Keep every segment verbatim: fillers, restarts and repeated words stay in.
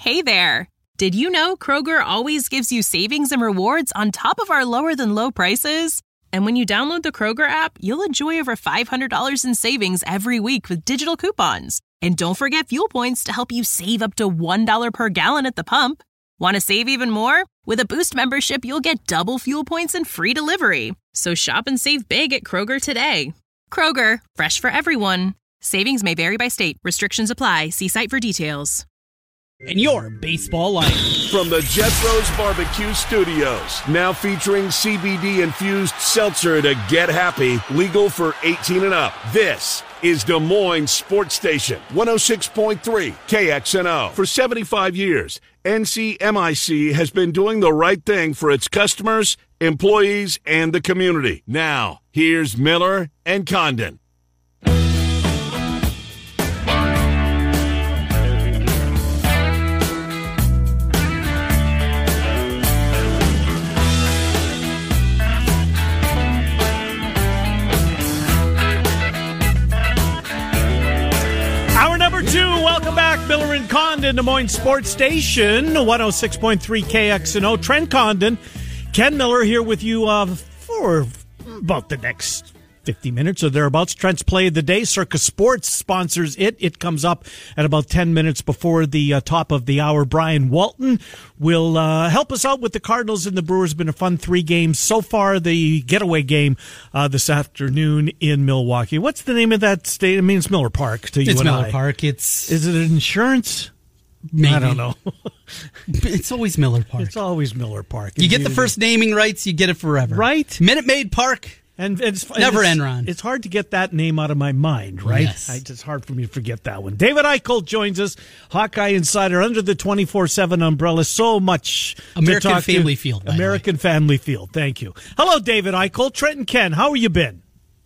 Hey there! Did you know Kroger always gives you savings and rewards on top of our lower-than-low prices? And when you download the Kroger app, you'll enjoy over five hundred dollars in savings every week with digital coupons. And don't forget fuel points to help you save up to one dollar per gallon at the pump. Want to save even more? With a Boost membership, you'll get double fuel points and free delivery. So shop and save big at Kroger today. Kroger, fresh for everyone. Savings may vary by state. Restrictions apply. See site for details. And your baseball life. From the Jethro's Barbecue Studios, now featuring C B D-infused seltzer to get happy, legal for eighteen and up. This is Des Moines Sports Station, one oh six point three K X N O. For seventy-five years, N C M I C has been doing the right thing for its customers, employees, and the community. Now, here's Miller and Condon. Welcome back, Miller and Condon, Des Moines Sports Station, one oh six point three K X N O. Trent Condon, Ken Miller here with you uh, for about the next fifty minutes or thereabouts. Trent's Play of the Day. Circa Sports sponsors it. It comes up at about ten minutes before the uh, top of the hour. Brian Walton will uh, help us out with the Cardinals and the Brewers. Been a fun three games so far. The getaway game uh, this afternoon in Milwaukee. What's the name of that state? I mean, it's Miller Park to you it's and Miller I. Park. It's Is it insurance? Maybe. I don't know. It's always Miller Park. It's always Miller Park. You get the first naming rights, you get it forever. Right? Minute Maid Park. And, and it's Never and it's, Enron. It's hard to get that name out of my mind, right? Yes. I, it's hard for me to forget that one. David Eichel joins us, Hawkeye Insider, under the twenty-four seven umbrella. So much American to talk Family to. Field. American Family Field. Thank you. Hello, David Eichel. Trent and Ken, how have you been?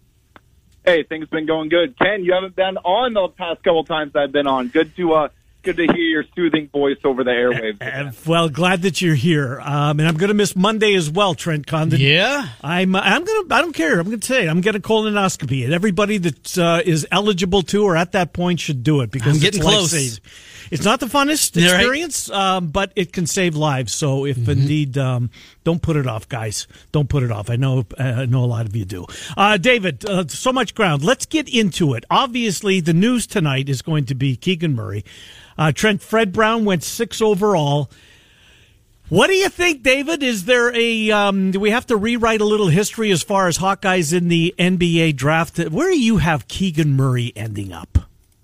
Hey, things been going good. Ken, you haven't been on the past couple times I've been on. Good to uh, good to hear your soothing voice over the airwaves. Uh, well, glad that you're here, um, and I'm going to miss Monday as well, Trent Condon. Yeah, I'm. I'm going to. I don't care. I'm going to say I'm getting a colonoscopy, and everybody that uh, is eligible to or at that point should do it because I'm getting it's close. Life-saving. It's not the funnest Yeah, experience, right? um, but it can save lives. So, if mm-hmm. indeed, um, don't put it off, guys. Don't put it off. I know. Uh, I know a lot of you do. Uh, David, uh, so much ground. Let's get into it. Obviously, the news tonight is going to be Keegan Murray. Uh, Trent, Fred Brown went six overall. What do you think, David? Is there a, um, do we have to rewrite a little history as far as Hawkeyes in the N B A draft? Where do you have Keegan Murray ending up?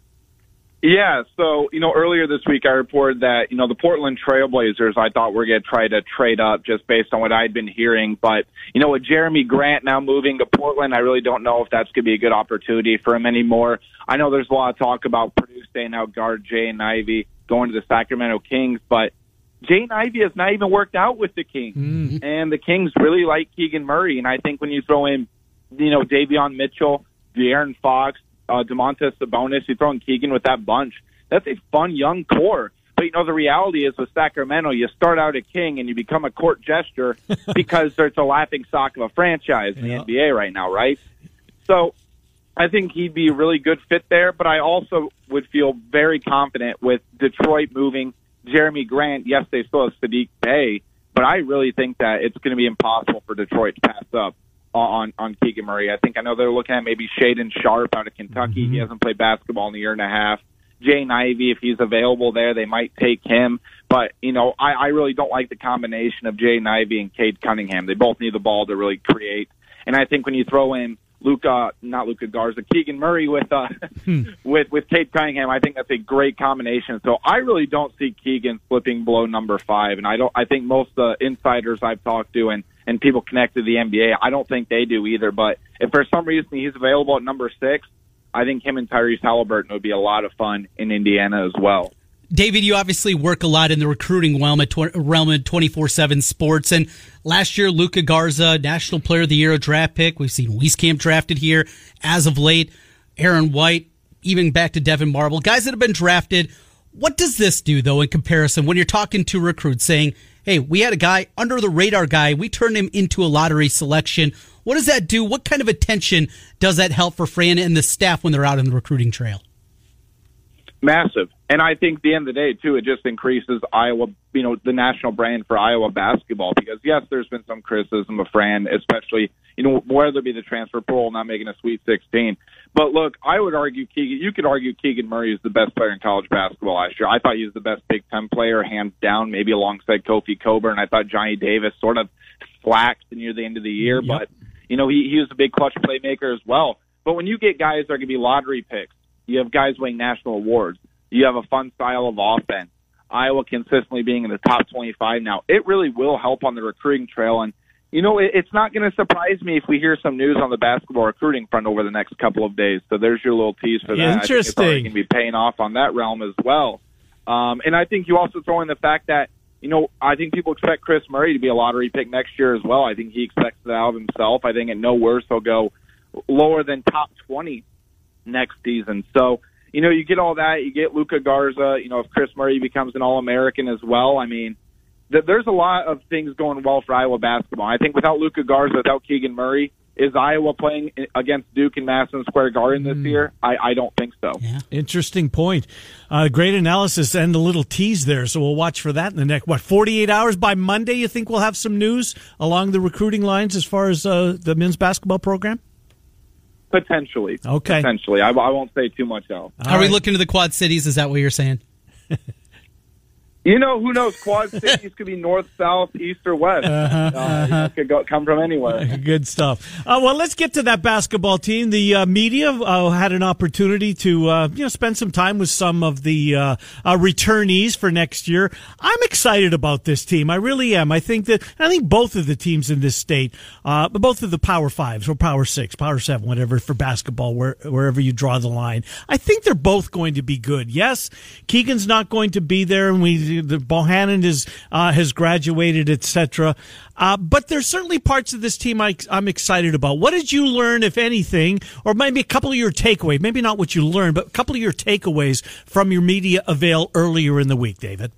Yeah, so, you know, earlier this week I reported that, you know, the Portland Trailblazers I thought were going to try to trade up just based on what I'd been hearing. But, you know, with Jeremy Grant now moving to Portland, I really don't know if that's going to be a good opportunity for him anymore. I know there's a lot of talk about Purdue staying out guard Jaden Ivey going to the Sacramento Kings, but Jaden Ivey has not even worked out with the Kings. Mm-hmm. And the Kings really like Keegan Murray. And I think when you throw in, you know, Davion Mitchell, De'Aaron Fox, Uh, DeMontis Sabonis, you throw in Keegan with that bunch. That's a fun young core. But, you know, the reality is with Sacramento, you start out a king and you become a court jester because there's a laughing stock of a franchise in the yeah. N B A right now, right? So I think he'd be a really good fit there, but I also would feel very confident with Detroit moving Jeremy Grant. Yes, they still have Sadiq Bey, but I really think that it's going to be impossible for Detroit to pass up on on Keegan Murray. I think I know they're looking at maybe Shaden Sharp out of Kentucky. Mm-hmm. He hasn't played basketball in a year and a half. Jaden Ivey, if he's available there, they might take him. But, you know, I, I really don't like the combination of Jaden Ivey and Cade Cunningham. They both need the ball to really create. And I think when you throw in Luka, not Luka Garza, Keegan Murray with uh, hmm. with with Cade Cunningham, I think that's a great combination. So I really don't see Keegan slipping below number five, and I don't. I think most of the insiders I've talked to and and people connected to the N B A, I don't think they do either. But if for some reason he's available at number six, I think him and Tyrese Halliburton would be a lot of fun in Indiana as well. David, you obviously work a lot in the recruiting realm at twenty-four seven Sports. And last year, Luka Garza, National Player of the Year, a draft pick. We've seen Wieskamp drafted here as of late. Aaron White, even back to Devin Marble. Guys that have been drafted. What does this do, though, in comparison when you're talking to recruits saying, hey, we had a guy, under the radar guy, we turned him into a lottery selection. What does that do? What kind of attention does that help for Fran and the staff when they're out on the recruiting trail? Massive. And I think at the end of the day, too, it just increases Iowa, you know, the national brand for Iowa basketball. Because, yes, there's been some criticism of Fran, especially, you know, whether it be the transfer portal, not making a Sweet sixteen. But, look, I would argue Keegan, you could argue Keegan Murray is the best player in college basketball last year. I thought he was the best Big Ten player, hands down, maybe alongside Kofi Coburn. I thought Johnny Davis sort of flaxed near the end of the year. Yep. But, you know, he, he was a big clutch playmaker as well. But when you get guys that are going to be lottery picks, you have guys winning national awards. You have a fun style of offense. Iowa consistently being in the top twenty-five now. It really will help on the recruiting trail. And, you know, it, it's not going to surprise me if we hear some news on the basketball recruiting front over the next couple of days. So there's your little tease for that. Interesting. I think it's already going to be paying off on that realm as well. Um, and I think you also throw in the fact that, you know, I think people expect Chris Murray to be a lottery pick next year as well. I think he expects that out of himself. I think at no worse he'll go lower than top twenty next season. So, you know, you get all that. You get Luka Garza. You know, if Chris Murray becomes an All-American as well, I mean, th- there's a lot of things going well for Iowa basketball. I think without Luka Garza, without Keegan Murray, is Iowa playing against Duke in Madison Square Garden this mm. year? I, I don't think so. Yeah. Interesting point. Uh, great analysis and a little tease there. So we'll watch for that in the next, what, forty-eight hours? By Monday, you think we'll have some news along the recruiting lines as far as uh, the men's basketball program? Potentially. Okay. Potentially. I, I won't say too much else. All Are right. we looking to the Quad Cities? Is that what you're saying? You know, who knows? Quad Cities could be north, south, east, or west. Uh-huh, uh, uh-huh. It could go, come from anywhere. Good stuff. Uh, well, let's get to that basketball team. The uh, media uh, had an opportunity to uh, you know spend some time with some of the uh, uh, returnees for next year. I'm excited about this team. I really am. I think that I think both of the teams in this state, uh, both of the Power Fives or Power Six, Power Seven, whatever for basketball, where, wherever you draw the line, I think they're both going to be good. Yes, Keegan's not going to be there, and we. The Bohannon is uh, has graduated, et cetera. Uh, but there's certainly parts of this team I, I'm excited about. What did you learn, if anything, or maybe a couple of your takeaways? Maybe not what you learned, but a couple of your takeaways from your media avail earlier in the week, David.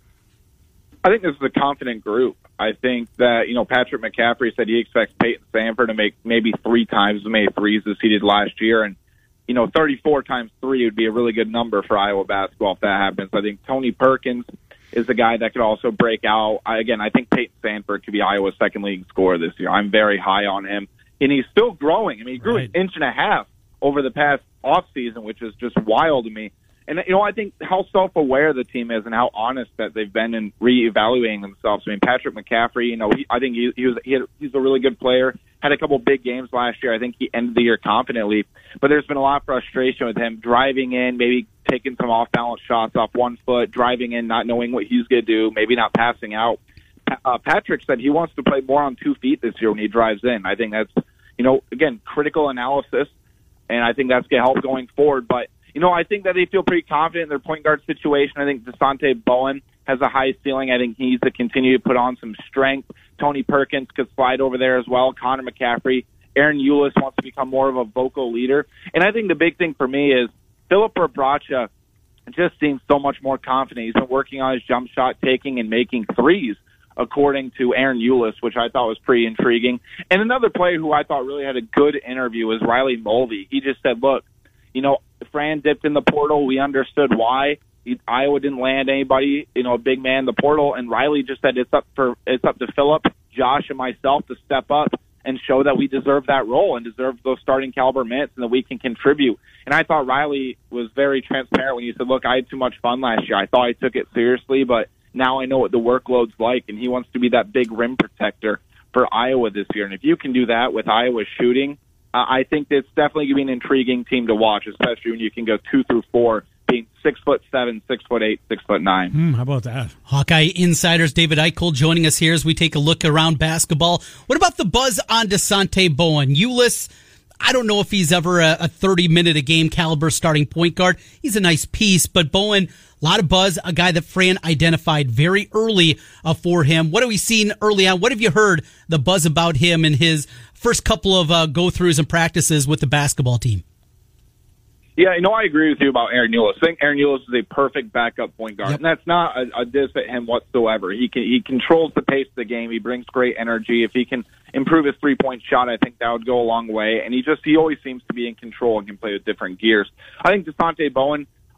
I think this is a confident group. I think that, you know, Patrick McCaffrey said he expects Peyton Sandford to make maybe three times as many threes as he did last year, and you know, thirty-four times three would be a really good number for Iowa basketball if that happens. I think Tony Perkins is the guy that could also break out. I, again, I think Peyton Sandford could be Iowa's second leading scorer this year. I'm very high on him. And he's still growing. I mean, he grew right. an inch and a half over the past offseason, which is just wild to me. And, you know, I think how self-aware the team is and how honest that they've been in reevaluating themselves. I mean, Patrick McCaffrey, you know, he, I think he, he was he had, he's a really good player. Had a couple big games last year. I think he ended the year confidently. But there's been a lot of frustration with him driving in, maybe taking some off-balance shots off one foot, driving in, not knowing what he's going to do, maybe not passing out. Uh, Patrick said he wants to play more on two feet this year when he drives in. I think that's, you know, again, critical analysis, and I think that's going to help going forward. But, you know, I think that they feel pretty confident in their point guard situation. I think DeSante Bowen has a high ceiling. I think he needs to continue to put on some strength. Tony Perkins could slide over there as well. Connor McCaffrey. Aaron Eulis wants to become more of a vocal leader. And I think the big thing for me is Philip Rebraca just seems so much more confident. He's been working on his jump shot taking and making threes, according to Aaron Eulis, which I thought was pretty intriguing. And another player who I thought really had a good interview was Riley Mulvey. He just said, look, you know, Fran dipped in the portal. We understood why. He, Iowa didn't land anybody, you know, a big man in the portal. And Riley just said it's up for it's up to Philip, Josh, and myself to step up and show that we deserve that role and deserve those starting caliber minutes and that we can contribute. And I thought Riley was very transparent when he said, look, I had too much fun last year. I thought I took it seriously, but now I know what the workload's like, and he wants to be that big rim protector for Iowa this year. And if you can do that with Iowa shooting, uh, I think it's definitely going to be an intriguing team to watch, especially when you can go two through four, being six foot seven, six foot eight, six foot nine. Mm, how about that? Hawkeye Insiders David Eichel joining us here as we take a look around basketball. What about the buzz on DeSante Bowen? Eulis, I don't know if he's ever a, a thirty-minute-a-game caliber starting point guard. He's a nice piece, but Bowen, a lot of buzz, a guy that Fran identified very early uh, for him. What have we seen early on? What have you heard the buzz about him and his first couple of uh, go-throughs and practices with the basketball team? Yeah, you know, I agree with you about Aaron Eulis. I think Aaron Eulis is a perfect backup point guard, yep. and that's not a, a diss at him whatsoever. He can, he controls the pace of the game. He brings great energy. If he can improve his three-point shot, I think that would go a long way. And he just he always seems to be in control and can play with different gears. I think DeSante Bowen,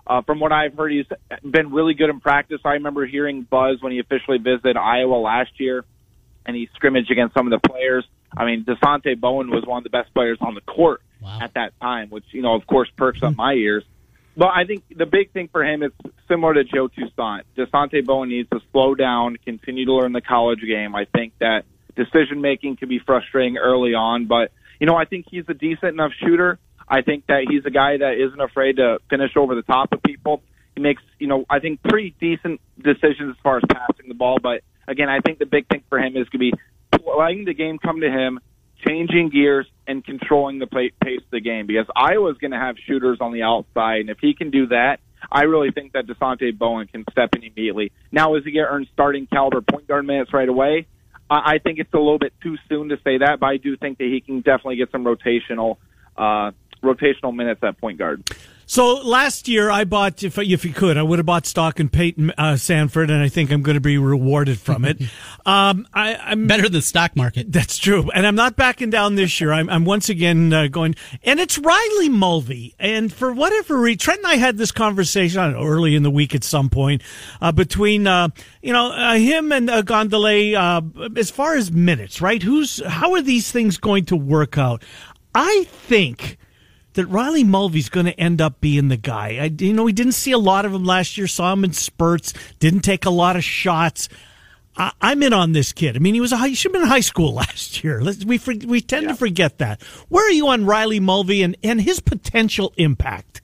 Uh, from what I've heard, he's been really good in practice. I remember hearing buzz when he officially visited Iowa last year, and he scrimmaged against some of the players. I mean, Dasonte Bowen was one of the best players on the court wow. at that time, which, you know, of course, perks up my ears. But I think the big thing for him is similar to Joe Toussaint. Dasonte Bowen needs to slow down, continue to learn the college game. I think that decision-making can be frustrating early on, but, you know, I think he's a decent enough shooter. I think that he's a guy that isn't afraid to finish over the top of people. He makes, you know, I think pretty decent decisions as far as passing the ball. But, again, I think the big thing for him is going to be letting the game come to him, changing gears, and controlling the pace of the game. Because Iowa's going to have shooters on the outside, and if he can do that, I really think that Dasonte Bowen can step in immediately. Now, is he going to earn starting caliber point guard minutes right away? I think it's a little bit too soon to say that, but I do think that he can definitely get some rotational uh rotational minutes at point guard. So last year I bought, if if you could, I would have bought stock in Peyton uh, Sanford, and I think I'm going to be rewarded from it. um, I, I'm better than the stock market. That's true, and I'm not backing down this year. I'm, I'm once again uh, going, and it's Riley Mulvey, and for whatever reason, Trent and I had this conversation I don't know, early in the week at some point uh, between uh, you know uh, him and uh, Gondole uh, as far as minutes, right? Who's how are these things going to work out? I think that Riley Mulvey's going to end up being the guy. I, you know, we didn't see a lot of him last year, saw him in spurts, didn't take a lot of shots. I, I'm in on this kid. I mean, he was a high, he should have been in high school last year. Let's, we we tend yeah. to forget that. Where are you on Riley Mulvey and, and his potential impact?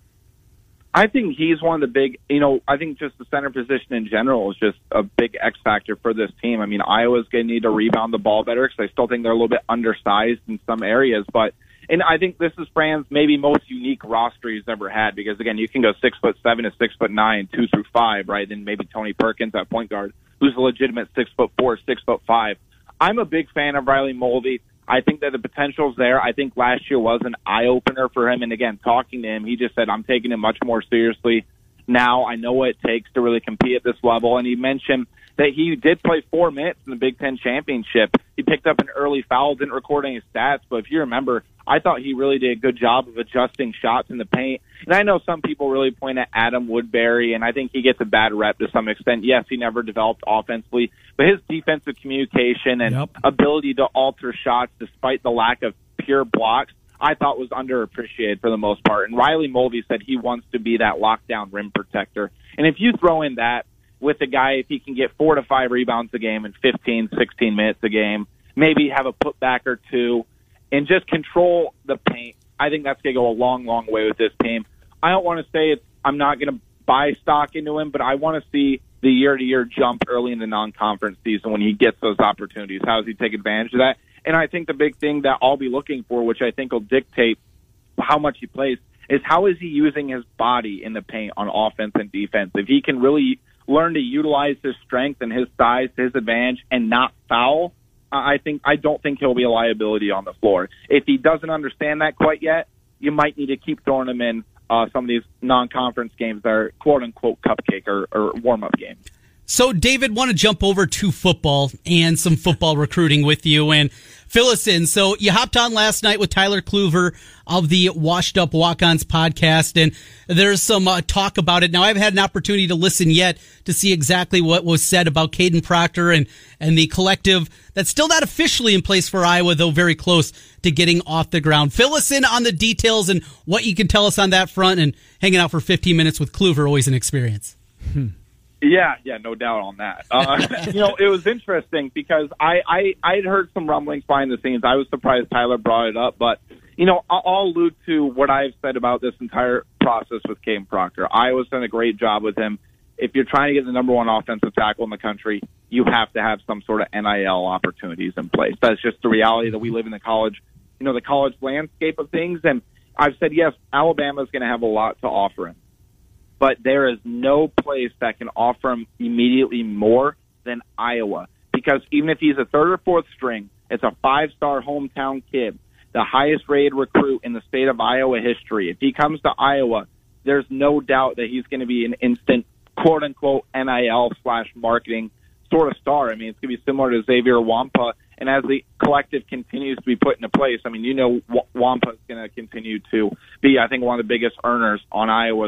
I think he's one of the big, you know, I think just the center position in general is just a big X factor for this team. I mean, Iowa's going to need to rebound the ball better because I still think they're a little bit undersized in some areas, but and I think this is Fran's maybe most unique roster he's ever had because, again, you can go six foot seven to six foot nine, two through five, right? Then maybe Tony Perkins at point guard, who's a legitimate six foot four, six foot five. I'm a big fan of Riley Mulvey. I think that the potential's there. I think last year was an eye opener for him. And again, talking to him, he just said, I'm taking it much more seriously now. I know what it takes to really compete at this level. And he mentioned that he did play four minutes in the Big Ten championship. He picked up an early foul, didn't record any stats, but if you remember, I thought he really did a good job of adjusting shots in the paint. And I know some people really point at Adam Woodbury, and I think he gets a bad rep to some extent. Yes, he never developed offensively, but his defensive communication and yep. ability to alter shots despite the lack of pure blocks, I thought was underappreciated for the most part. And Riley Mulvey said he wants to be that lockdown rim protector. And if you throw in that with a guy, if he can get four to five rebounds a game in fifteen, sixteen minutes a game, maybe have a putback or two, and just control the paint, I think that's going to go a long, long way with this team. I don't want to say it's, I'm not going to buy stock into him, but I want to see the year-to-year jump early in the non-conference season when he gets those opportunities. How does he take advantage of that? And I think the big thing that I'll be looking for, which I think will dictate how much he plays, is how is he using his body in the paint on offense and defense. If he can really learn to utilize his strength and his size to his advantage and not foul, I think I don't think he'll be a liability on the floor. If he doesn't understand that quite yet, you might need to keep throwing him in uh, some of these non-conference games that are quote-unquote cupcake or, or warm-up games. So, David, want to jump over to football and some football recruiting with you and fill us in. So, you hopped on last night with Tyler Kluver of the Washed Up Walk-Ons podcast, and there's some uh, talk about it. Now, I haven't had an opportunity to listen yet to see exactly what was said about Caden Proctor and, and the collective that's still not officially in place for Iowa, though very close to getting off the ground. Fill us in on the details and what you can tell us on that front, and hanging out for fifteen minutes with Kluver, always an experience. Hmm. Yeah, yeah, no doubt on that. Uh, you know, it was interesting because I, I, I'd heard some rumblings behind the scenes. I was surprised Tyler brought it up, but, you know, I'll, I'll allude to what I've said about this entire process with Caden Proctor. Iowa's done a great job with him. If you're trying to get the number one offensive tackle in the country, you have to have some sort of N I L opportunities in place. That's just the reality that we live in the college, you know, the college landscape of things. And I've said, yes, Alabama's going to have a lot to offer him. But there is no place that can offer him immediately more than Iowa. Because even if he's a third or fourth string, it's a five-star hometown kid, the highest-rated recruit in the state of Iowa history. If he comes to Iowa, there's no doubt that he's going to be an instant, quote-unquote, N I L slash marketing sort of star. I mean, it's going to be similar to Xavier Wampa. And as the collective continues to be put into place, I mean, you know Wampa is going to continue to be, I think, one of the biggest earners on Iowa's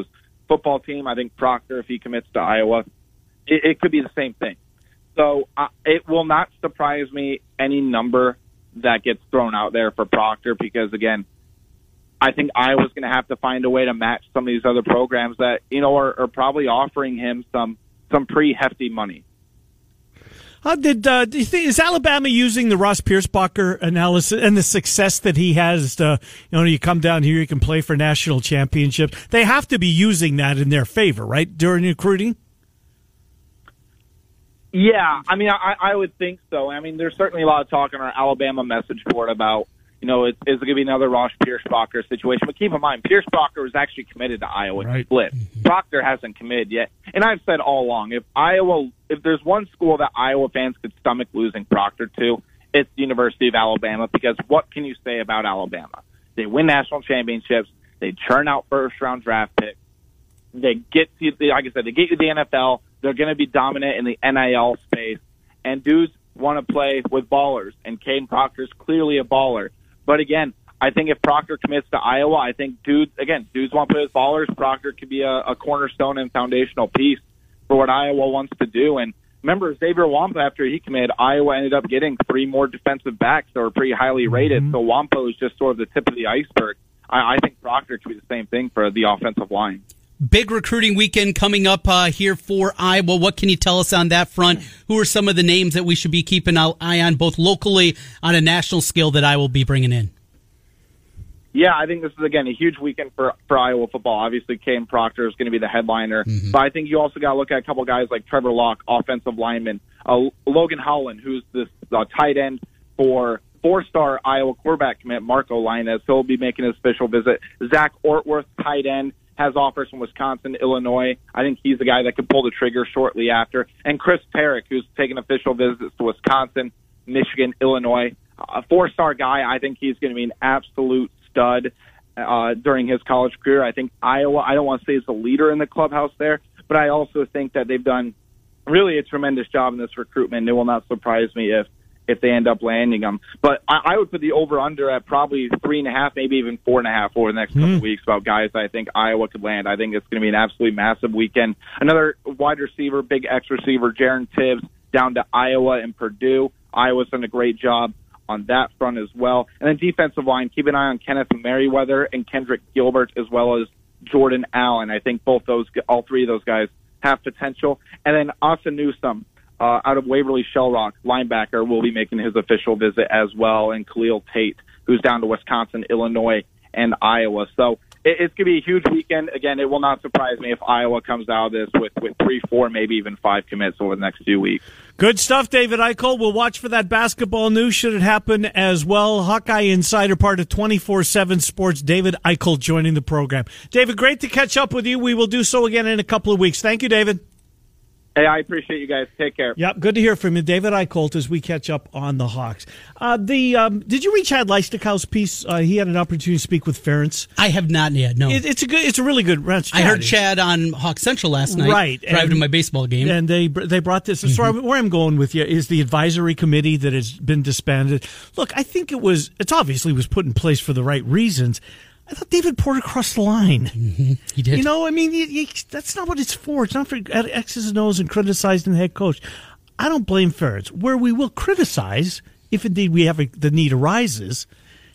football team. I think Proctor, if he commits to Iowa, it, it could be the same thing. So uh, it will not surprise me any number that gets thrown out there for Proctor because, again, I think Iowa's going to have to find a way to match some of these other programs that, you know, are, are probably offering him some some pretty hefty money. How did uh, do you think, is Alabama using the Ross Piersbacher analysis and the success that he has? Uh, you know, you come down here, you can play for national championships. They have to be using that in their favor, right, during recruiting? Yeah, I mean, I, I would think so. I mean, there's certainly a lot of talk on our Alabama message board about, you know, is, is it going to be another Ross Piersbacher situation? But keep in mind, Piersbacher was actually committed to Iowa. Right. Split. Proctor hasn't committed yet. And I've said all along, if Iowa, if there's one school that Iowa fans could stomach losing Proctor to, it's the University of Alabama, because what can you say about Alabama? They win national championships. They churn out first-round draft picks. They get you, like I said, they get you the N F L. They're going to be dominant in the N I L space. And dudes want to play with ballers, and Caden Proctor's clearly a baller. But again, I think if Proctor commits to Iowa, I think dudes, again, dudes want to play with ballers. Proctor could be a, a cornerstone and foundational piece for what Iowa wants to do. And remember, Xavier Wampa, after he committed, Iowa ended up getting three more defensive backs that were pretty highly rated. Mm-hmm. So Wampa was just sort of the tip of the iceberg. I, I think Proctor could be the same thing for the offensive line. Big recruiting weekend coming up uh, here for Iowa. What can you tell us on that front? Who are some of the names that we should be keeping an eye on, both locally on a national scale, that I will be bringing in? Yeah, I think this is, again, a huge weekend for, for Iowa football. Obviously, Caden Proctor is going to be the headliner. Mm-hmm. But I think you also got to look at a couple guys like Trevor Locke, offensive lineman, uh, Logan Holland, who's this uh, tight end for four-star Iowa quarterback commit Marco Linus. He'll be making his official visit. Zach Ortworth, tight end, has offers from Wisconsin, Illinois. I think he's the guy that could pull the trigger shortly after. And Chris Tarek, who's taking official visits to Wisconsin, Michigan, Illinois. A four-star guy. I think he's going to be an absolute stud uh, during his college career. I think Iowa, I don't want to say is the leader in the clubhouse there, but I also think that they've done really a tremendous job in this recruitment. It will not surprise me if if they end up landing them. But I, I would put the over-under at probably three and a half, maybe even four and a half over the next mm. couple of weeks about guys I think Iowa could land. I think it's going to be an absolutely massive weekend. Another wide receiver, big X receiver, Jaron Tibbs, down to Iowa and Purdue. Iowa's done a great job on that front as well. And then defensive line, keep an eye on Kenneth Merriweather and Kendrick Gilbert, as well as Jordan Allen. I think both those, all three of those guys have potential. And then Asa Newsome, Uh, out of Waverly Shellrock, linebacker, will be making his official visit as well, and Khalil Tate, who's down to Wisconsin, Illinois, and Iowa. So it, it's going to be a huge weekend. Again, it will not surprise me if Iowa comes out of this with, with three, four, maybe even five commits over the next few weeks. Good stuff, David Eichel. We'll watch for that basketball news should it happen as well. Hawkeye Insider, part of twenty-four seven Sports, David Eichel joining the program. David, great to catch up with you. We will do so again in a couple of weeks. Thank you, David. Hey, I appreciate you guys. Take care. Yep, good to hear from you, David Eichholt, as we catch up on the Hawks. Uh, the um, did you read Chad Leistikows' piece? Uh, he had an opportunity to speak with Ferentz. I have not yet. No, it, it's a good, it's a really good. I heard Chad on Hawk Central last night. Right, driving and, to my baseball game, and they they brought this. Mm-hmm. So where I'm going with you is the advisory committee that has been disbanded. Look, I think it was. It's obviously was put in place for the right reasons. I thought David Porter crossed the line. Mm-hmm. He did. You know, I mean, you, you, that's not what it's for. It's not for X's and O's and criticizing the head coach. I don't blame Ferentz. Where we will criticize, if indeed we have a, the need arises,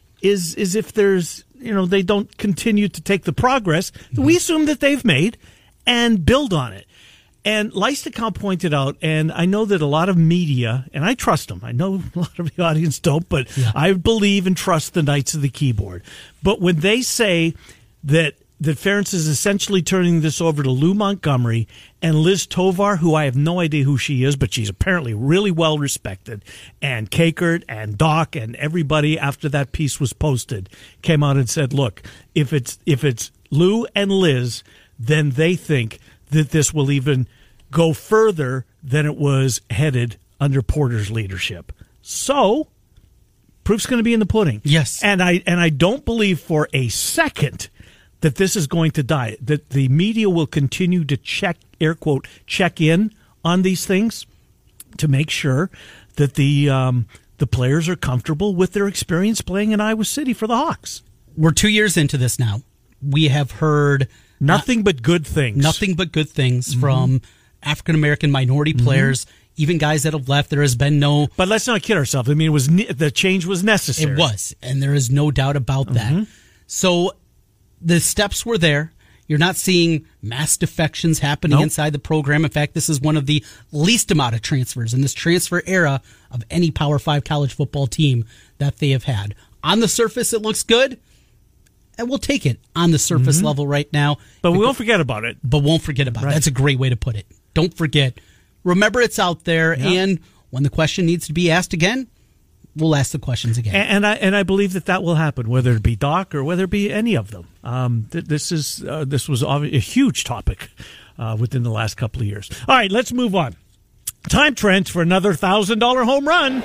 is is if there's, you know, they don't continue to take the progress that mm-hmm. we assume that they've made and build on it. And Leistikow pointed out, and I know that a lot of media, and I trust them, I know a lot of the audience don't, but yeah. I believe and trust the Knights of the Keyboard. But when they say that that Ferentz is essentially turning this over to Lou Montgomery and Liz Tovar, who I have no idea who she is, but she's apparently really well respected, and Kakert and Doc and everybody after that piece was posted came out and said, look, if it's if it's Lou and Liz, then they think that this will even go further than it was headed under Porter's leadership. So, proof's going to be in the pudding. Yes. And I and I don't believe for a second that this is going to die, that the media will continue to check, air quote, check in on these things to make sure that the um, the players are comfortable with their experience playing in Iowa City for the Hawks. We're two years into this now. We have heard Nothing uh, but good things. Nothing but good things mm-hmm. from African American minority mm-hmm. players, even guys that have left. There has been no. But let's not kid ourselves. I mean, it was ne- the change was necessary. It was, and there is no doubt about that. Mm-hmm. So the steps were there. You're not seeing mass defections happening nope. inside the program. In fact, this is one of the least amount of transfers in this transfer era of any Power Five college football team that they have had. On the surface, it looks good, and we'll take it on the surface mm-hmm. level right now. But we won't forget about it. But won't forget about right. it. That's a great way to put it. Don't forget. Remember, it's out there, yeah. and when the question needs to be asked again, we'll ask the questions again. And, and I and I believe that that will happen, whether it be Doc or whether it be any of them. Um, th- this is uh, this was a huge topic uh, within the last couple of years. All right, let's move on. Time, Trent, for another one thousand dollars home run.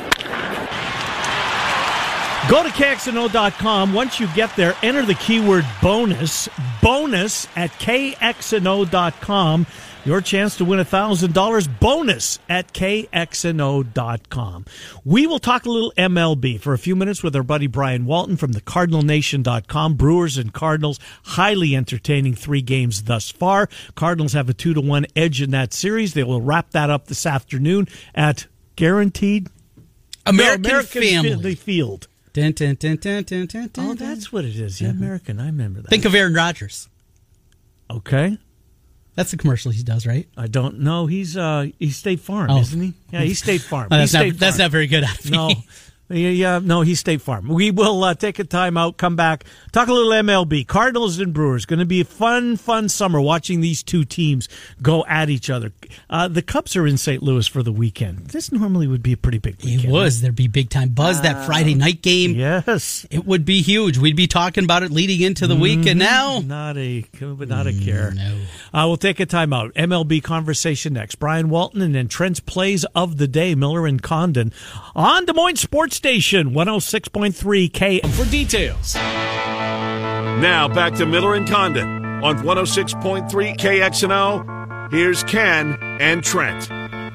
Go to K X N O dot com. Once you get there, enter the keyword bonus, bonus at K X N O dot com. Your chance to win one thousand dollars bonus at K X N O dot com. We will talk a little M L B for a few minutes with our buddy Brian Walton from the Cardinal Nation dot com. Brewers and Cardinals, highly entertaining three games thus far. Cardinals have a two to one edge in that series. They will wrap that up this afternoon at Guaranteed American, no, American Family Field. Dun, dun, dun, dun, dun, dun, dun, oh, that's what it is. Yeah, mm-hmm. American. I remember that. Think of Aaron Rodgers. Okay. That's the commercial he does, right? I don't know. He's uh, he's State Farm, oh. isn't he? Yeah, he's State Farm. Oh, that's, he's not, State Farm. that's not very good out of me. No. Yeah, yeah, no, he's State Farm. We will uh, take a time out, come back, talk a little M L B. Cardinals and Brewers. Going to be a fun, fun summer watching these two teams go at each other. Uh, the Cubs are in Saint Louis for the weekend. This normally would be a pretty big weekend. It was. Right? There'd be big time buzz uh, that Friday night game. Yes. It would be huge. We'd be talking about it leading into the mm-hmm. week, and now... Not a, not a care. No. Uh, we'll take a time out. M L B conversation next. Brian Walton and then Trent's plays of the day, Miller and Condon, on Des Moines Sports Station, one oh six point three K. For details. Now back to Miller and Condon on one oh six point three K X N O. Here's Ken and Trent.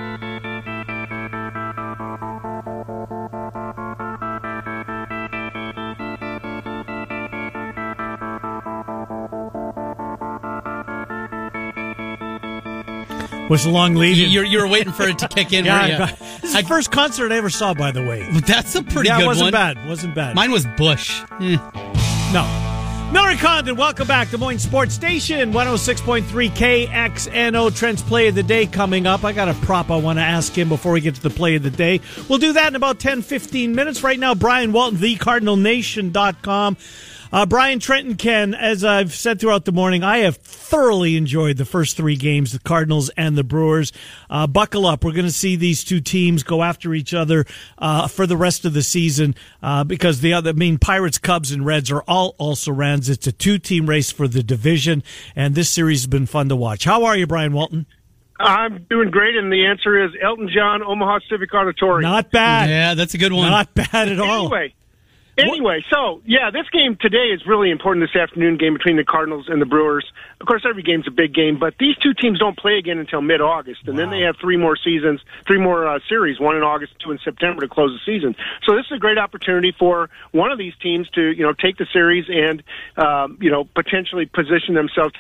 Was a long lead. You're, you're waiting for it to kick in. Yeah, weren't you? This is the first concert I ever saw, by the way. That's a pretty yeah, good one. Yeah, wasn't one. bad. Wasn't bad. Mine was Bush. Eh. No. Miller and Condon, welcome back. Des Moines Sports Station, one oh six point three K X N O. Trent's play of the day coming up. I got a prop I want to ask him before we get to the play of the day. We'll do that in about ten, fifteen minutes. Right now, Brian Walton, the Cardinal Nation dot com. Uh, Brian, Trent, and Ken, as I've said throughout the morning, I have thoroughly enjoyed the first three games, the Cardinals and the Brewers. Uh, buckle up. We're going to see these two teams go after each other uh, for the rest of the season uh, because the other, I mean, Pirates, Cubs, and Reds are all also Rans. It's a two-team race for the division, and this series has been fun to watch. How are you, Brian Walton? I'm doing great, and the answer is Elton John, Omaha Civic Auditorium. Not bad. Yeah, that's a good one. Not bad at all. Anyway. Anyway, so, yeah, this game today is really important, this afternoon game between the Cardinals and the Brewers. Of course, every game's a big game, but these two teams don't play again until mid-August, and wow. then they have three more seasons, three more uh, series, one in August, two in September to close the season. So this is a great opportunity for one of these teams to, you know, take the series and, um, you know, potentially position themselves.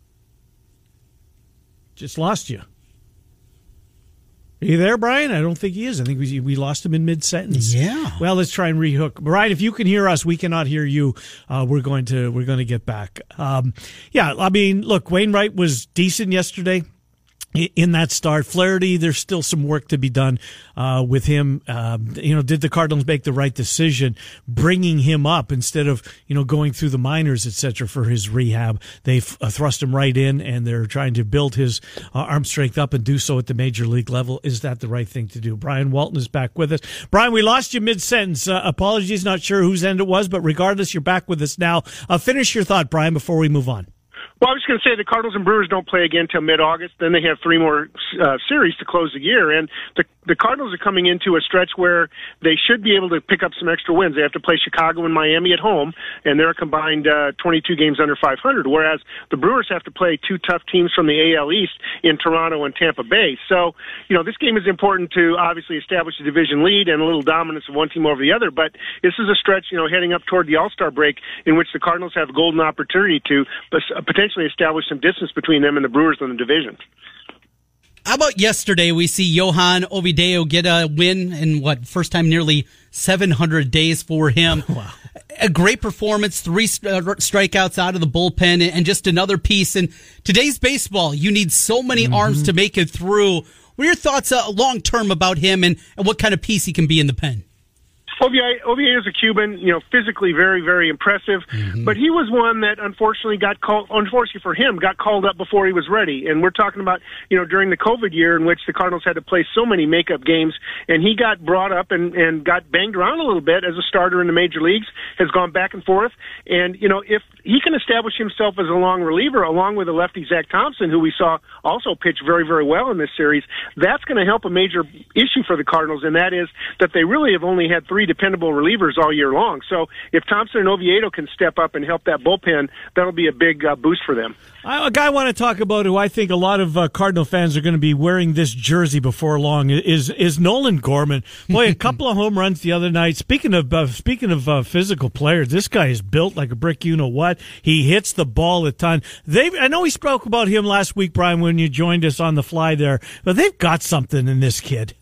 Just lost you. Are you there, Brian? I don't think he is. I think we we lost him in mid-sentence. Yeah. Well, let's try and rehook. Brian, if you can hear us, we cannot hear you. Uh, we're going to we're going to get back. Um, yeah, I mean, look, Wainwright was decent yesterday in that start. Flaherty, there's still some work to be done uh, with him. Um, you know, did the Cardinals make the right decision bringing him up instead of, you know, going through the minors, et cetera, for his rehab? They've uh, thrust him right in, and they're trying to build his uh, arm strength up and do so at the major league level. Is that the right thing to do? Brian Walton is back with us. Brian, we lost you mid-sentence. Uh, apologies, not sure whose end it was, but regardless, you're back with us now. Uh, finish your thought, Brian, before we move on. Well, I was going to say the Cardinals and Brewers don't play again until mid-August. Then they have three more uh, series to close the year. And the the Cardinals are coming into a stretch where they should be able to pick up some extra wins. They have to play Chicago and Miami at home, and they're a combined uh, twenty-two games under five hundred, whereas the Brewers have to play two tough teams from the A L East in Toronto and Tampa Bay. So, you know, this game is important to obviously establish a division lead and a little dominance of one team over the other, but this is a stretch, you know, heading up toward the All-Star break in which the Cardinals have a golden opportunity to potentially establish some distance between them and the Brewers in the division. How about yesterday? We see Johan Oviedo get a win in what, first time nearly seven hundred days for him. Wow. A great performance, three uh, strikeouts out of the bullpen, and just another piece. In today's baseball, you need so many mm-hmm. arms to make it through. What are your thoughts uh, long term about him and, and what kind of piece he can be in the pen? Oviedo is a Cuban, you know, physically very, very impressive, mm-hmm. but he was one that unfortunately got called, unfortunately for him, got called up before he was ready. And we're talking about, you know, during the COVID year in which the Cardinals had to play so many makeup games, and he got brought up and, and got banged around a little bit as a starter in the major leagues, has gone back and forth. And, you know, if he can establish himself as a long reliever along with the lefty Zach Thompson, who we saw also pitch very, very well in this series, that's going to help a major issue for the Cardinals, and that is that they really have only had three dependable relievers all year long. So if Thompson and Oviedo can step up and help that bullpen, that'll be a big uh, boost for them. I, a guy I want to talk about who I think a lot of uh, Cardinal fans are going to be wearing this jersey before long is is Nolan Gorman. Boy, a couple of home runs the other night. Speaking of uh, speaking of uh, physical players, this guy is built like a brick. You know what? He hits the ball a ton. They I know we spoke about him last week, Brian, when you joined us on the fly there, but they've got something in this kid.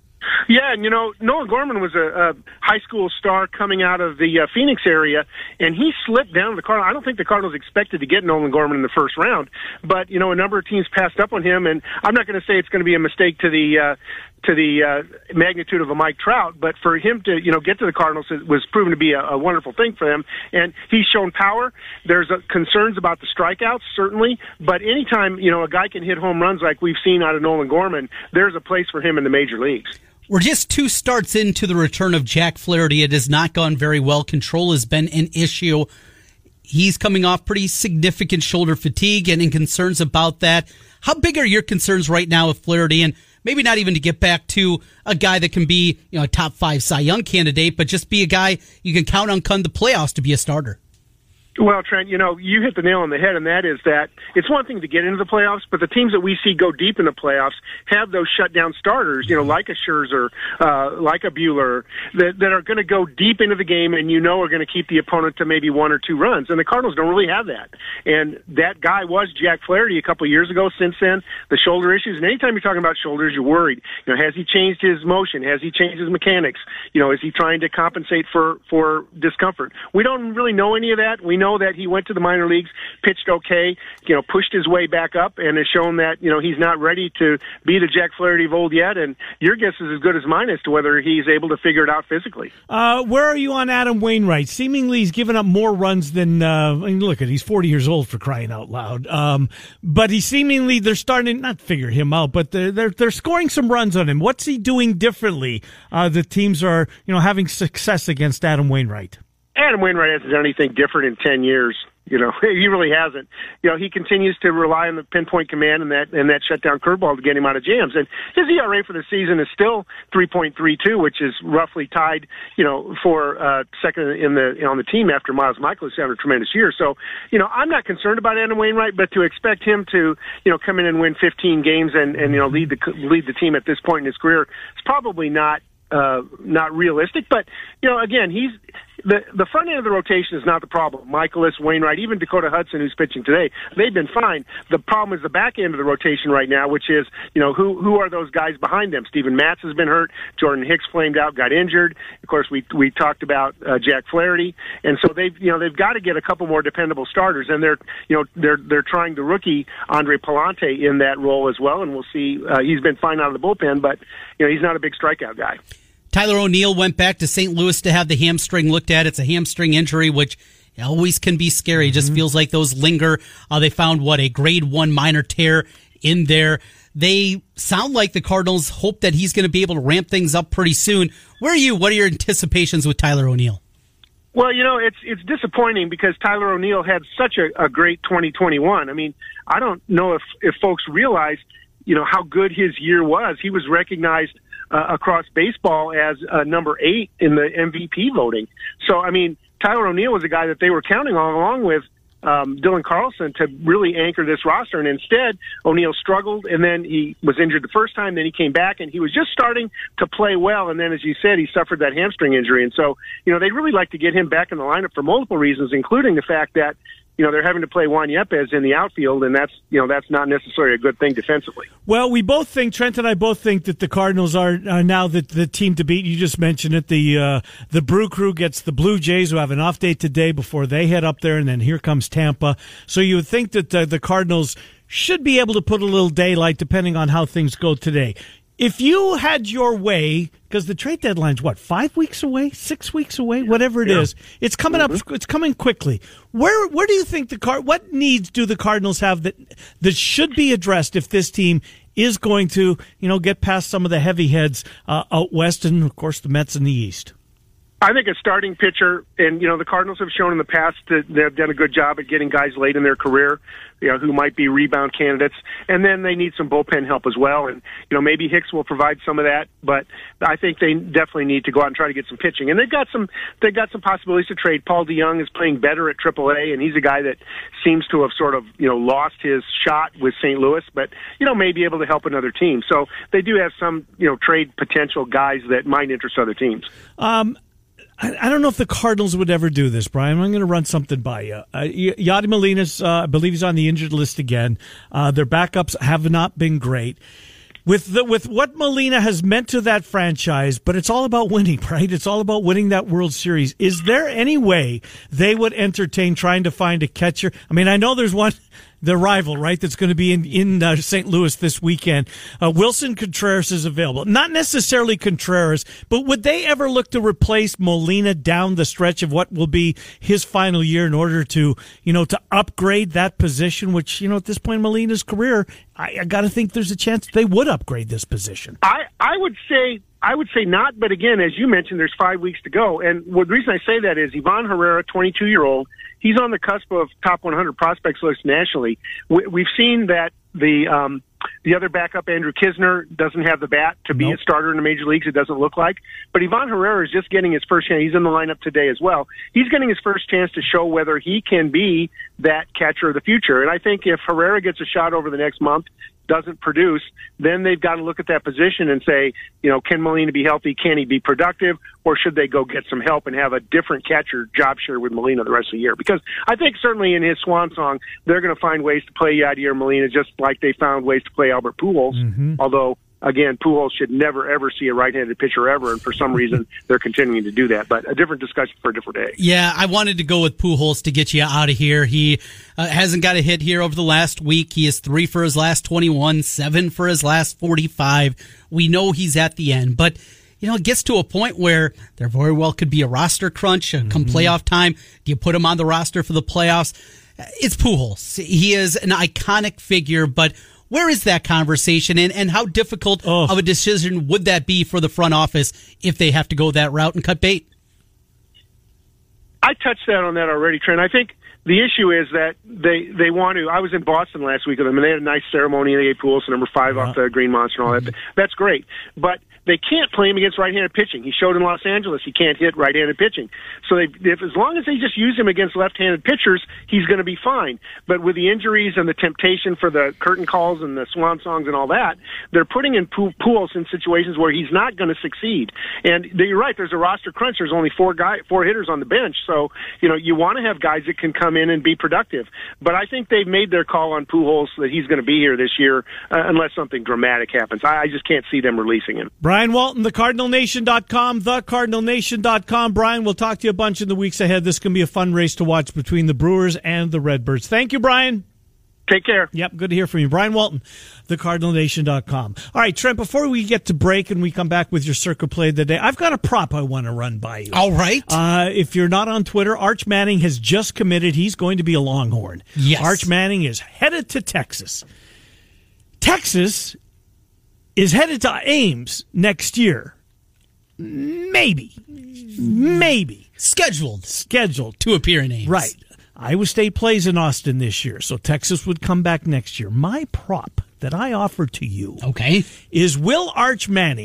Yeah, and you know, Nolan Gorman was a, a high school star coming out of the uh, Phoenix area, and he slipped down to the Cardinals. I don't think the Cardinals expected to get Nolan Gorman in the first round, but you know, a number of teams passed up on him, and I'm not going to say it's going to be a mistake to the uh, to the uh, magnitude of a Mike Trout, but for him to you know get to the Cardinals, it was proven to be a, a wonderful thing for them, and he's shown power. There's uh, concerns about the strikeouts, certainly, but anytime you know a guy can hit home runs like we've seen out of Nolan Gorman, there's a place for him in the major leagues. We're just two starts into the return of Jack Flaherty. It has not gone very well. Control has been an issue. He's coming off pretty significant shoulder fatigue and in concerns about that. How big are your concerns right now with Flaherty? And maybe not even to get back to a guy that can be, you know, a top five Cy Young candidate, but just be a guy you can count on come the playoffs to be a starter. Well, Trent, you know, you hit the nail on the head, and that is that it's one thing to get into the playoffs, but the teams that we see go deep in the playoffs have those shutdown starters, you know, like a Scherzer, uh, like a Buehler, that, that are going to go deep into the game and you know are going to keep the opponent to maybe one or two runs. And the Cardinals don't really have that. And that guy was Jack Flaherty a couple of years ago. Since then, the shoulder issues, and anytime you're talking about shoulders, you're worried. You know, has he changed his motion? Has he changed his mechanics? You know, is he trying to compensate for, for discomfort? We don't really know any of that. We know that he went to the minor leagues, pitched okay, you know, pushed his way back up, and has shown that, you know, he's not ready to be the Jack Flaherty of old yet, and your guess is as good as mine as to whether he's able to figure it out physically. Uh, where are you on Adam Wainwright? Seemingly he's given up more runs than, uh, I mean, look at, he's forty years old for crying out loud. Um, but he seemingly, they're starting to not figure him out, but they're, they're, they're scoring some runs on him. What's he doing differently? Uh, the teams are, you know, having success against Adam Wainwright. Adam Wainwright hasn't done anything different in ten years. You know, he really hasn't. You know, he continues to rely on the pinpoint command and that and that shutdown curveball to get him out of jams. And his E R A for the season is still three point three two, which is roughly tied, you know, for uh, second in the on the team after Miles Michaelis had a tremendous year. So, you know, I'm not concerned about Adam Wainwright, but to expect him to, you know, come in and win fifteen games and and you know lead the lead the team at this point in his career, it's probably not uh, not realistic. But you know, again, he's. The the front end of the rotation is not the problem. Michaelis, Wainwright, even Dakota Hudson, who's pitching today, they've been fine. The problem is the back end of the rotation right now, which is, you know, who who are those guys behind them? Steven Matz has been hurt. Jordan Hicks flamed out, got injured. Of course, we we talked about uh, Jack Flaherty, and so they've you know they've got to get a couple more dependable starters, and they're you know they're they're trying the rookie Andre Palante in that role as well, and we'll see. Uh, he's been fine out of the bullpen, but you know he's not a big strikeout guy. Tyler O'Neill went back to Saint Louis to have the hamstring looked at. It's a hamstring injury, which always can be scary. It just mm-hmm. feels like those linger. Uh, they found, what, a grade one minor tear in there. They sound like the Cardinals hope that he's going to be able to ramp things up pretty soon. Where are you? What are your anticipations with Tyler O'Neill? Well, you know, it's it's disappointing because Tyler O'Neill had such a, a great twenty twenty-one. I mean, I don't know if, if folks realize, you know, how good his year was. He was recognized uh, across baseball as uh, number eight in the M V P voting. So, I mean, Tyler O'Neill was a guy that they were counting on, along with um, Dylan Carlson, to really anchor this roster. And instead, O'Neill struggled, and then he was injured the first time. Then he came back, and he was just starting to play well. And then, as you said, he suffered that hamstring injury. And so, you know, they'd really like to get him back in the lineup for multiple reasons, including the fact that, you know, they're having to play Juan Yepes in the outfield, and that's, you know, that's not necessarily a good thing defensively. Well, we both think, Trent and I both think that the Cardinals are, are now the, the team to beat. You just mentioned it. The uh, the Brew Crew gets the Blue Jays, who have an off day today before they head up there, and then here comes Tampa. So you would think that uh, the Cardinals should be able to put a little daylight depending on how things go today. If you had your way, because the trade deadline's what, five weeks away, six weeks away, whatever it yeah. is, it's coming mm-hmm. up. It's coming quickly. Where where do you think the Card? What needs do the Cardinals have that that should be addressed if this team is going to, you know, get past some of the heavy heads uh, out west, and of course the Mets in the east? I think a starting pitcher, and, you know, the Cardinals have shown in the past that they've done a good job at getting guys late in their career, you know, who might be rebound candidates. And then they need some bullpen help as well. And, you know, maybe Hicks will provide some of that, but I think they definitely need to go out and try to get some pitching. And they've got some, they've got some possibilities to trade. Paul DeJong is playing better at triple A, and he's a guy that seems to have sort of, you know, lost his shot with Saint Louis, but, you know, may be able to help another team. So they do have some, you know, trade potential guys that might interest other teams. Um, I don't know if the Cardinals would ever do this, Brian. I'm going to run something by you. Uh, Yadi Molina's, uh, I believe he's on the injured list again. Uh, their backups have not been great. With the, with what Molina has meant to that franchise, but it's all about winning, right? It's all about winning that World Series. Is there any way they would entertain trying to find a catcher? I mean, I know there's one, the rival, right, that's going to be in, in uh, Saint Louis this weekend. Uh, Wilson Contreras is available. Not necessarily Contreras, but would they ever look to replace Molina down the stretch of what will be his final year in order to, you know, to upgrade that position, which, you know, at this point in Molina's career, I, I got to think there's a chance they would upgrade this position. I, I would say I would say not, but again, as you mentioned, there's five weeks to go. And well, the reason I say that is Ivan Herrera, twenty-two-year-old, he's on the cusp of top one hundred prospects list nationally. We, we've seen that the um, the other backup, Andrew Kisner, doesn't have the bat to be nope. a starter in the major leagues, it doesn't look like. But Ivan Herrera is just getting his first chance. He's in the lineup today as well. He's getting his first chance to show whether he can be that catcher of the future. And I think if Herrera gets a shot over the next month, doesn't produce, then they've got to look at that position and say, you know, can Molina be healthy? Can he be productive? Or should they go get some help and have a different catcher job share with Molina the rest of the year? Because I think certainly in his swan song, they're going to find ways to play Yadier Molina just like they found ways to play Albert Pujols, mm-hmm. although again, Pujols should never, ever see a right-handed pitcher ever, and for some reason, they're continuing to do that. But a different discussion for a different day. Yeah, I wanted to go with Pujols to get you out of here. He uh, hasn't got a hit here over the last week. He is three for his last twenty-one, seven for his last forty-five. We know he's at the end, but you know, it gets to a point where there very well could be a roster crunch uh, come mm-hmm. playoff time. Do you put him on the roster for the playoffs? It's Pujols. He is an iconic figure, but where is that conversation, and, and how difficult oh. of a decision would that be for the front office if they have to go that route and cut bait? I touched that on that already, Trent. I think the issue is that they, they want to. I was in Boston last week with them, and they had a nice ceremony. They gave Pujols number five yeah. off the Green Monster and all that. That's great. But they can't play him against right-handed pitching. He showed in Los Angeles he can't hit right-handed pitching. So they, if as long as they just use him against left-handed pitchers, he's going to be fine. But with the injuries and the temptation for the curtain calls and the swan songs and all that, they're putting in Pujols in situations where he's not going to succeed. And you're right, there's a roster crunch. There's only four guy, four hitters on the bench. So, you know, you want to have guys that can come in and be productive. But I think they've made their call on Pujols that he's going to be here this year uh, unless something dramatic happens. I, I just can't see them releasing him. Brian Walton, the Cardinal Nation dot com, the Cardinal Nation dot com. Brian, we'll talk to you a bunch in the weeks ahead. This can be a fun race to watch between the Brewers and the Redbirds. Thank you, Brian. Take care. Yep, good to hear from you. Brian Walton, the Cardinal Nation dot com. All right, Trent, before we get to break and we come back with your Circa Play of the Day, I've got a prop I want to run by you. All right. Uh, if you're not on Twitter, Arch Manning has just committed. He's going to be a Longhorn. Yes. Arch Manning is headed to Texas. Texas is headed to Ames next year. Maybe. Maybe. Scheduled. Scheduled. To appear in Ames. Right. Iowa State plays in Austin this year, so Texas would come back next year. My prop that I offer to you okay. is will Arch Manning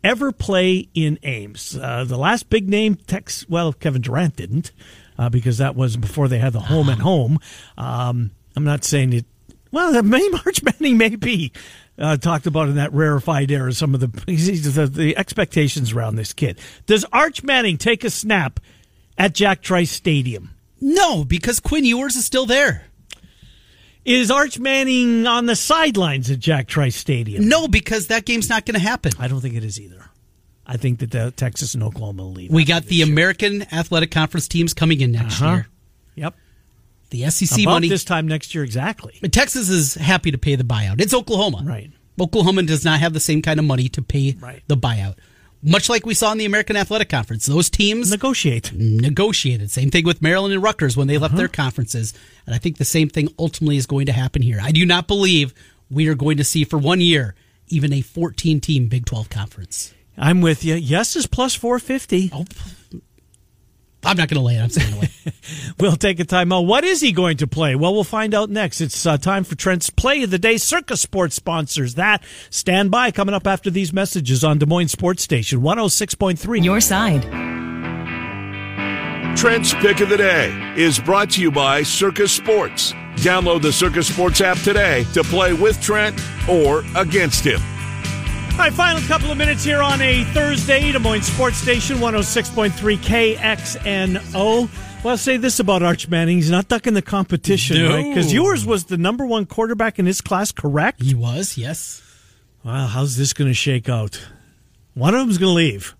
ever play in Ames. Uh, the last big name, Tex, well, Kevin Durant didn't, uh, because that was before they had the home and home. Um, I'm not saying it. Well, maybe Arch Manning may be uh, talked about in that rarefied era. Some of the, the the expectations around this kid. Does Arch Manning take a snap at Jack Trice Stadium? No, because Quinn Ewers is still there. Is Arch Manning on the sidelines at Jack Trice Stadium? No, because that game's not going to happen. I don't think it is either. I think that the Texas and Oklahoma will leave. We got the year. American Athletic Conference teams coming in next uh-huh. year. Yep. The S E C About money. this time next year, exactly. But Texas is happy to pay the buyout. It's Oklahoma. Right. Oklahoma does not have the same kind of money to pay right. the buyout. Much like we saw in the American Athletic Conference. Those teams negotiate. Negotiated. Same thing with Maryland and Rutgers when they left uh-huh. their conferences. And I think the same thing ultimately is going to happen here. I do not believe we are going to see for one year even a fourteen-team Big twelve conference. I'm with you. Yes is plus four fifty. Oh, I'm not going to lay it. I'm saying away. We'll take a timeout. What is he going to play? Well, we'll find out next. It's uh, time for Trent's Play of the Day. Circa Sports sponsors that. Stand by. Coming up after these messages on Des Moines Sports Station one oh six point three. Your side. Trent's Pick of the Day is brought to you by Circa Sports. Download the Circa Sports app today to play with Trent or against him. All right, final couple of minutes here on a Thursday, Des Moines Sports Station, one oh six point three K X N O. Well, I'll say this about Arch Manning. He's not ducking the competition, no. right? Because yours was the number one quarterback in his class, correct? He was, yes. Well, how's this going to shake out? One of them's going to leave.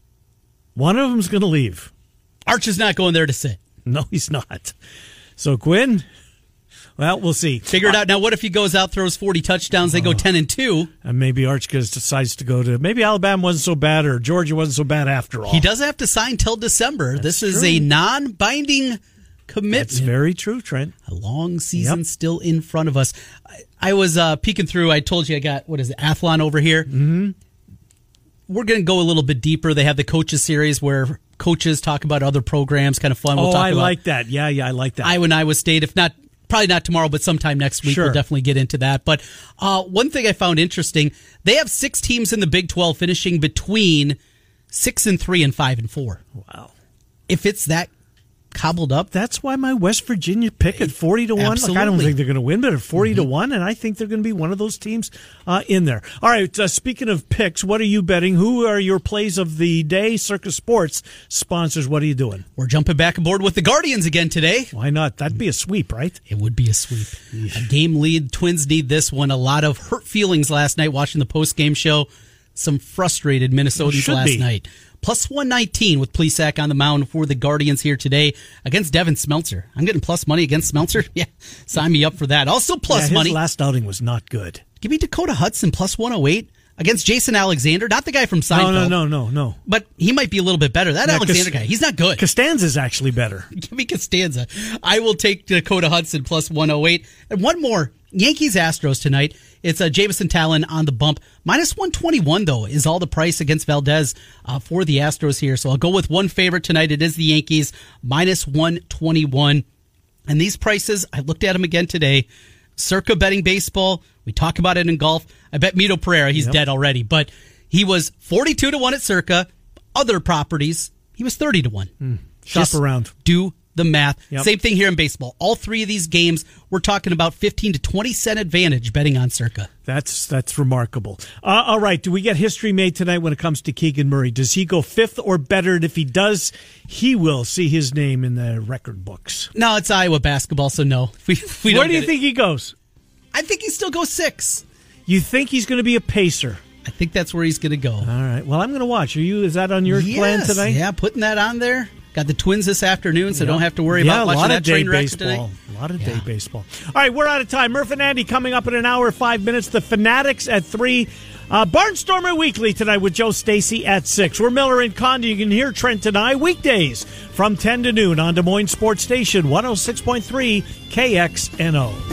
One of them's going to leave. Arch is not going there to sit. No, he's not. So, Quinn... Well, we'll see. Figure it out. Now, what if he goes out, throws forty touchdowns, they go ten and two? And maybe Arch decides to go to, maybe Alabama wasn't so bad or Georgia wasn't so bad after all. He does have to sign till December. That's this is true. a non-binding commitment. That's very true, Trent. A long season Yep. still in front of us. I, I was uh, peeking through. I told you I got, what is it, Athlon over here. Mm-hmm. We're going to go a little bit deeper. They have the coaches series where coaches talk about other programs, kind of fun. We'll oh, talk I about like that. Yeah, yeah, I like that. Iowa and Iowa State, if not, probably not tomorrow, but sometime next week. Sure. We'll definitely get into that. But uh, one thing I found interesting, they have six teams in the Big twelve finishing between six and three and five and four. Wow. If it's that cobbled up, that's why my West Virginia pick at forty to one. Like, I don't think they're going to win, but at forty to one, and I think they're going to be one of those teams uh, in there. All right, uh, speaking of picks, what are you betting? Who are your plays of the day? Circa Sports sponsors, what are you doing? We're jumping back aboard with the Guardians again today. Why not? That'd be a sweep, right? It would be a sweep. A game lead. Twins need this one. A lot of hurt feelings last night watching the post-game show. Some frustrated Minnesotans last be. night. Plus one nineteen with Plesac on the mound for the Guardians here today against Devin Smeltzer. I'm getting plus money against Smeltzer. Yeah, sign me up for that. Also plus yeah, his money. last outing was not good. Give me Dakota Hudson plus one oh eight against Jason Alexander. Not the guy from Seinfeld. No, no, no, no, no. But he might be a little bit better. That Yeah, Alexander Cos- guy, he's not good. Costanza's actually better. Give me Costanza. I will take Dakota Hudson plus one oh eight. And one more. Yankees Astros tonight. It's uh, Jameson Talon on the bump. Minus one twenty-one, though, is all the price against Valdez uh, for the Astros here. So I'll go with one favorite tonight. It is the Yankees, minus one twenty-one. And these prices, I looked at them again today. Circa betting baseball. We talk about it in golf. I bet Mito Pereira, he's Yep. dead already. But he was forty-two to one at Circa. Other properties, he was thirty to one. Mm. Shop Just around. Do the math. Yep. Same thing here in baseball. All three of these games, we're talking about fifteen to twenty cent advantage betting on Circa. That's that's remarkable. Uh, all right, do we get history made tonight when it comes to Keegan Murray? Does he go fifth or better? And if he does, he will see his name in the record books. No, it's Iowa basketball, so no. We, we Where don't do you get it. think he goes? I think he still goes six. You think he's going to be a pacer? I think that's where he's going to go. All right. Well, I'm going to watch. Are you? Is that on your yes. plan tonight? Yeah, putting that on there. Got the Twins this afternoon, so Yeah. don't have to worry yeah, about watching a lot that of day train wreck baseball. tonight. A lot of Yeah. day baseball. All right, we're out of time. Murph and Andy coming up in an hour, five minutes. The Fanatics at three. Uh, Barnstormer Weekly tonight with Joe Stacy at six. We're Miller and Condon. You can hear Trent and I weekdays from ten to noon on Des Moines Sports Station one oh six point three K X N O.